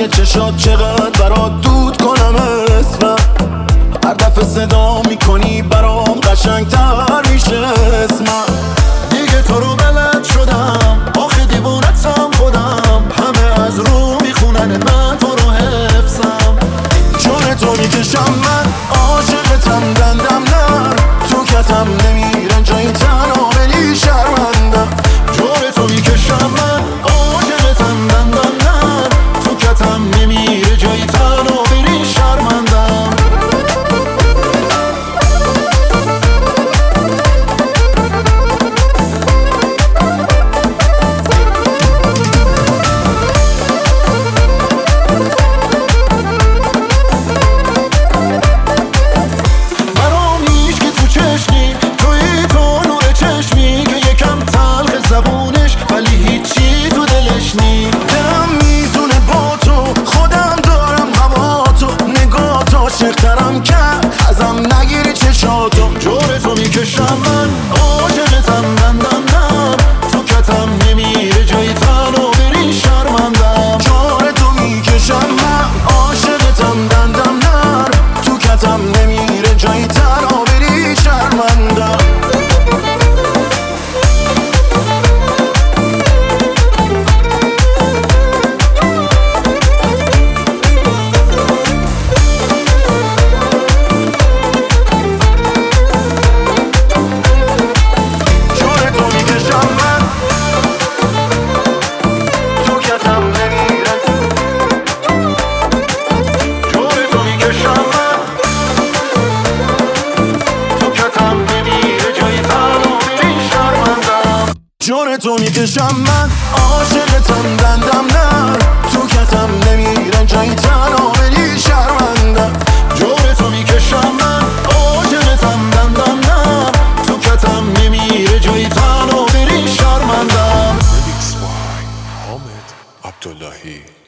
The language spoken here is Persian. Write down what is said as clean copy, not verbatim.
چشات چقدر برات دود کنم اسمم. هر دفعه صدا میکنی برام قشنگتر میشه اسمم. دیگه تو رو بلد شدم، آخه دیوونتم خودم. همه از رو میخونن من تو رو حفظم. جون تو میکشم من عاشقتم دندم نر، تو کتم نمیرن جایی تنها بری شرمندم. جون تو میکشم من عاشقتم دندم نر، تو کتم نمیره جایی تنها بری شرمندم. عاشق‌ترم کرد ازم نگیری چشاتو. جور تو میکشم من عاشقتم دندم نر، تو کتم نمیره جایی تنها بری شرمندم. جور تو میکشم من عاشقتم دندم نر، تو کتم نمیره جایی تنها بری شرمندم. جون تو میکشم من عاشقتم دندم نر، تو کتم نمیرن جایی تنها بری شرمندم. جون تو میکشم من عاشقتم دندم نر، تو کتم نمیره جایی تنها بری شرمندم. Remix by Ahmed Abdullahi.